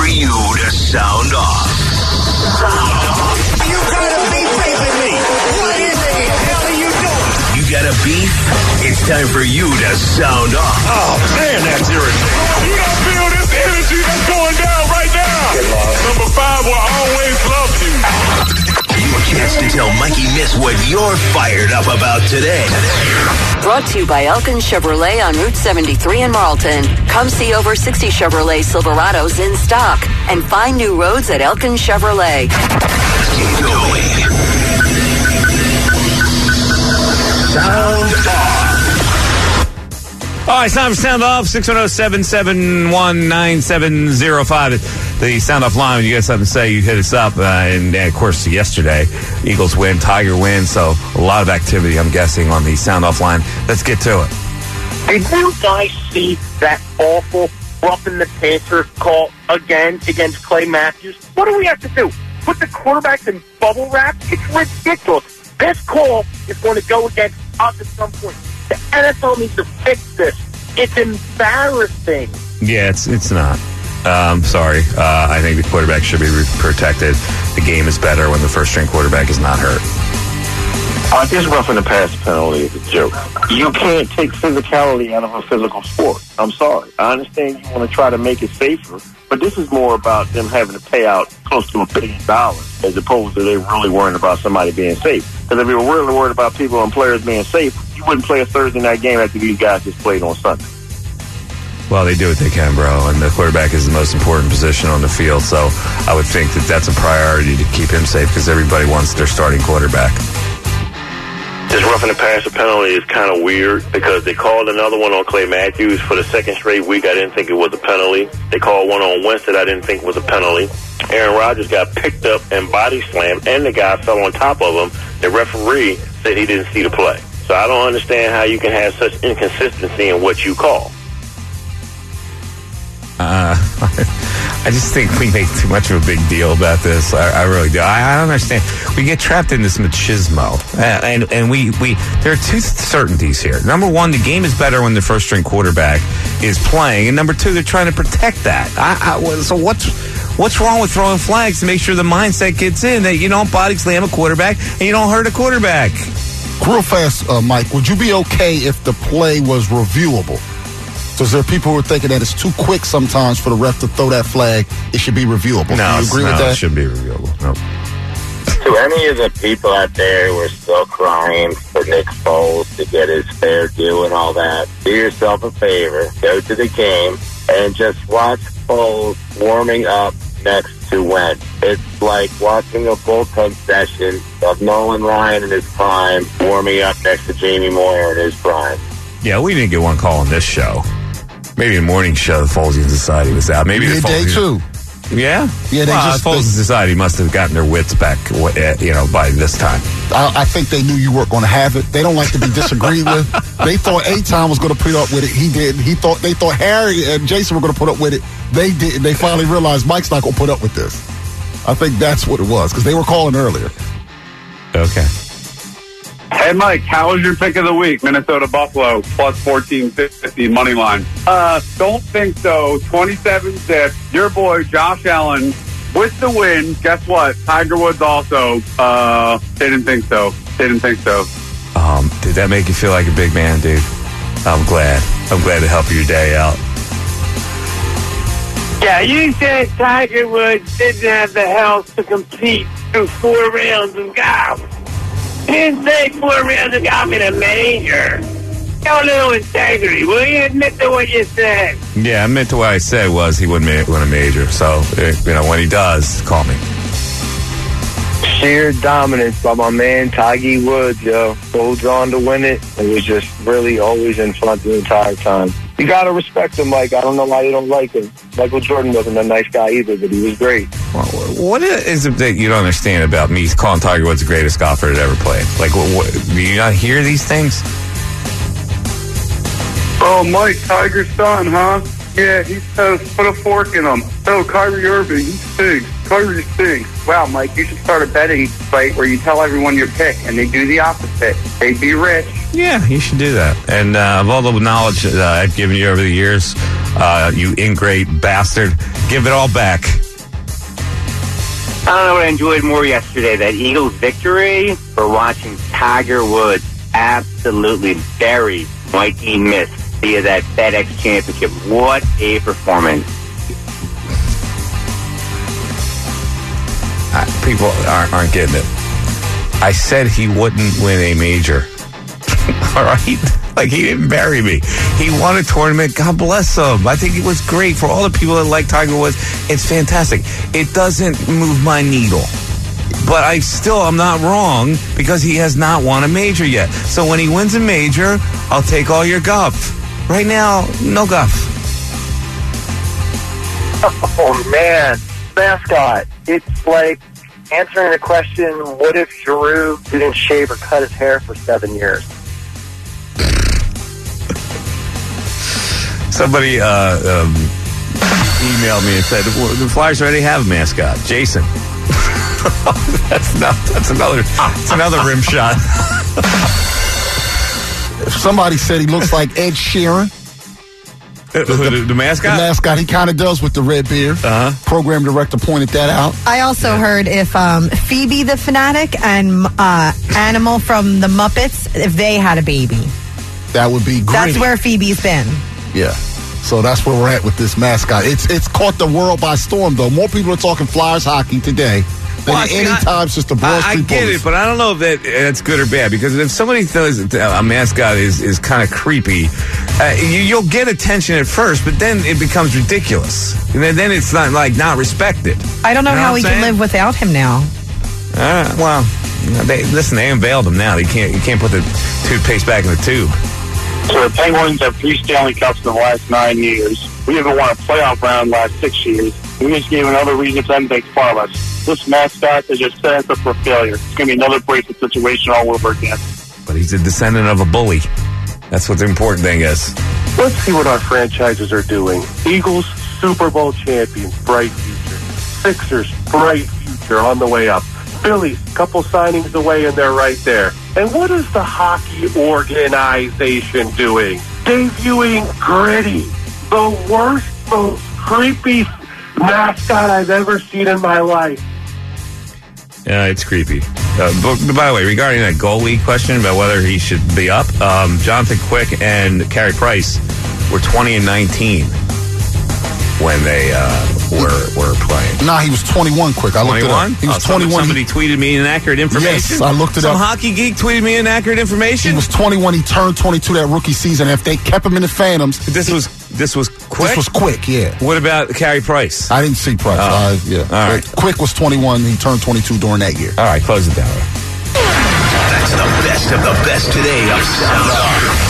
for you to sound off. You gotta be raping me. What in the hell are you doing? You got a beef? It's time for you to sound off. Oh, man, that's irritating. You don't feel this energy that's going down right now. Number 5 will always love you. Your chance to tell Mikey Miss what you're fired up about today. Brought to you by Elkin Chevrolet on Route 73 in Marlton. Come see over 60 Chevrolet Silverados in stock and find new roads at Elkin Chevrolet. Keep going. Sound off. All right, it's time for Sound Off, 610-771-9705. The Sound Off line, when you got something to say, you hit us up. And, of course, yesterday, Eagles win, Tiger win, so a lot of activity, I'm guessing, on the Sound Off line. Let's get to it. Did you guys see that awful roughing the passer call again against Clay Matthews? What do we have to do? Put the quarterbacks in bubble wrap? It's ridiculous. This call is going to go against us at some point. The NFL needs to fix this. It's embarrassing. Yeah, it's not. Sorry. I think the quarterback should be protected. The game is better when the first-string quarterback is not hurt. This roughing the pass penalty is a joke. You can't take physicality out of a physical sport. I'm sorry. I understand you want to try to make it safer, but this is more about them having to pay out close to $1 billion as opposed to they really worrying about somebody being safe. Because if you were really worried about people and players being safe, you wouldn't play a Thursday night game after these guys just played on Sunday. Well, they do what they can, bro, and the quarterback is the most important position on the field, so I would think that that's a priority to keep him safe because everybody wants their starting quarterback. This roughing the passer penalty is kind of weird because they called another one on Clay Matthews for the second straight week. I didn't think it was a penalty. They called one on Winston I didn't think was a penalty. Aaron Rodgers got picked up and body slammed, and the guy fell on top of him. The referee said he didn't see the play. So I don't understand how you can have such inconsistency in what you call. I just think we make too much of a big deal about this. I really do. I don't understand. We get trapped in this machismo, and we there are two certainties here. Number one, the game is better when the first string quarterback is playing, and number two, they're trying to protect that. So what's wrong with throwing flags to make sure the mindset gets in that you don't body slam a quarterback and you don't hurt a quarterback? Real fast, Mike, would you be okay if the play was reviewable? So is there people who are thinking that it's too quick sometimes for the ref to throw that flag? It should be reviewable. No, do you agree with that? It shouldn't be reviewable. No. To any of the people out there who are still crying for Nick Foles to get his fair due and all that, do yourself a favor, go to the game, and just watch Foles warming up next to Wentz. It's like watching a bullpen session of Nolan Ryan in his prime warming up next to Jamie Moyer in his prime. Yeah, we didn't get one call on this show. Maybe in the morning show, the Folesian Society was out. Maybe the day too. Yeah? Yeah, they the Folesian Society must have gotten their wits back, by this time. I think they knew you weren't going to have it. They don't like to be disagreed with. They thought A-Time was going to put up with it. He didn't. They thought Harry and Jason were going to put up with it. They didn't. They finally realized Mike's not going to put up with this. I think that's what it was because they were calling earlier. Okay. Hey, Mike, how was your pick of the week? Minnesota Buffalo, plus 1450 money line. Don't think so. 27-6. Your boy, Josh Allen, with the win. Guess what? Tiger Woods also didn't think so. Did that make you feel like a big man, dude? I'm glad. I'm glad to help your day out. Yeah, you said Tiger Woods didn't have the health to compete through 4 rounds of golf. He didn't say 4 rounds of golf in a major. Show a little integrity. Will you admit to what you said? Yeah, I admit to what I said was he wouldn't win a major. So, when he does, call me. Sheer dominance by my man Tiger Woods, yo. Holds on to win it. It was just really always in front the entire time. You gotta respect him, Mike. I don't know why you don't like him. Michael Jordan wasn't a nice guy either, but he was great. Well, what is it that you don't understand about me calling Tiger Woods the greatest golfer that ever played? Like, do you not hear these things? Oh, Mike, Tiger's son, huh? Yeah, he says put a fork in him. Oh, Kyrie Irving, he stinks. Kyrie stinks. Wow, Mike, you should start a betting site where you tell everyone your pick, and they do the opposite. They'd be rich. Yeah, you should do that. And of all the knowledge that I've given you over the years You ingrate bastard. Give it all back. I don't know what I enjoyed more yesterday, that Eagles victory, or watching Tiger Woods absolutely bury Mikey Miss via that FedEx Championship. What a performance. People aren't getting it. I said he wouldn't win a major. All right? Like, he didn't bury me. He won a tournament. God bless him. I think it was great for all the people that like Tiger Woods. It's fantastic. It doesn't move my needle. But I'm not wrong because he has not won a major yet. So when he wins a major, I'll take all your guff. Right now, no guff. Oh, man. Mascot. It's like answering the question, what if Giroux didn't shave or cut his hair for 7 years? Somebody emailed me and said, well, the Flyers already have a mascot, Jason. That's another rim shot. Somebody said he looks like Ed Sheeran. The mascot? The mascot, he kind of does with the red beard. Program director pointed that out. I also heard if Phoebe the Fanatic and Animal from the Muppets, if they had a baby. That would be great. That's where Phoebe's been. Yeah. So that's where we're at with this mascot. It's caught the world by storm, though. More people are talking Flyers hockey today than any time since the Broad Street I get Bullies. it, but I don't know if that's good or bad, because if somebody says a mascot is kind of creepy, you'll get attention at first, but then it becomes ridiculous. And then it's not respected. I don't know how we can live without him now. Well, they unveiled him now. You can't put the toothpaste back in the tube. So the Penguins have 3 Stanley Cups in the last 9 years. We haven't won a playoff round last 6 years. We just gave another reason for them to make fun of us. This mascot is just set us up for failure. It's going to be another bracelet situation all over again. But he's a descendant of a bully. That's what the important thing is. Let's see what our franchises are doing. Eagles, Super Bowl champions, bright future. Sixers, bright future on the way up. Phillies, couple signings away and they're right there. And what is the hockey organization doing? Debuting Gritty, the worst, most creepy mascot I've ever seen in my life. Yeah, it's creepy. But by the way, regarding that goalie question about whether he should be up, Jonathan Quick and Carey Price were 20 and 19 when they were playing. Nah, he was 21, Quick. I looked it up. He was 21. Somebody tweeted me inaccurate information? Yes, I looked it up. Some hockey geek tweeted me inaccurate information? He was 21. He turned 22 that rookie season. If they kept him in the Phantoms... This was Quick? This was Quick, yeah. What about Carey Price? I didn't see Price. Yeah. All right. Quick was 21. He turned 22 during that year. All right, close it down. That's the best of the best today of Sound Off.